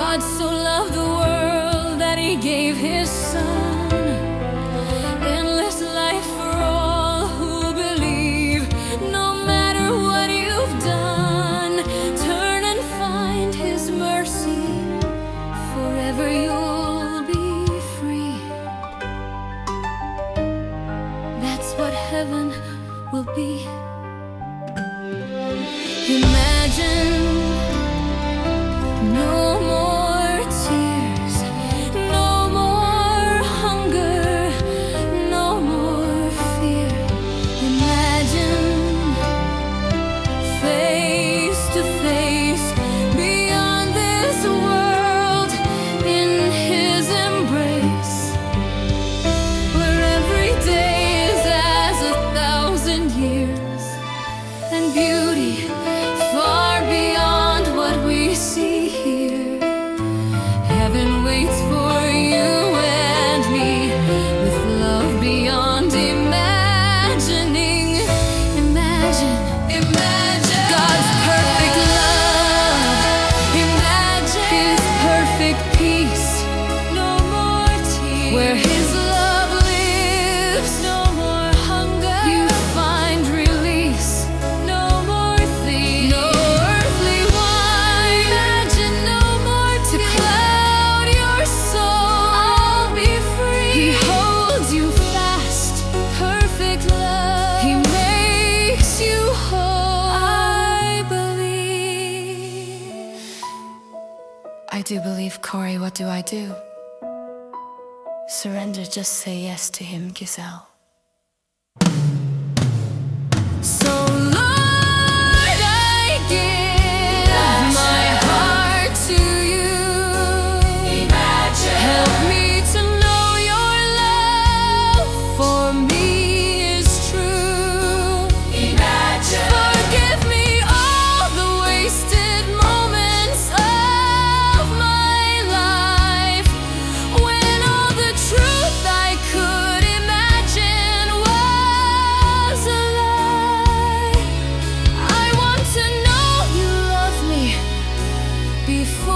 God so loved the world that He gave His Son. Endless life for all who believe. No matter what you've done, turn and find His mercy. Forever you'll be free. That's what heaven will be. Imagine no more tears, no more hunger, no more fear. Imagine face to face beyond this world in His embrace, where every day is as 1,000 years, and beauty far beyond what we see here. Heaven waits for you and me, with love beyond imagining. Imagine God's perfect love. Imagine His perfect peace. No more tears. Where His love lives, no more hunger. You find release. No more thieves, no earthly wine. Imagine no more to cloud your soul. I'll be free. He holds you fast, perfect love. He makes you whole. I believe. I do believe, Corey. What do I do? Surrender, just say yes to Him, Giselle. So Lord, I give my heart to you. Help me to know your love for me is true. Forgive me all the wasted moments of my life, when all the truth I could imagine was a lie. I want to know you love me before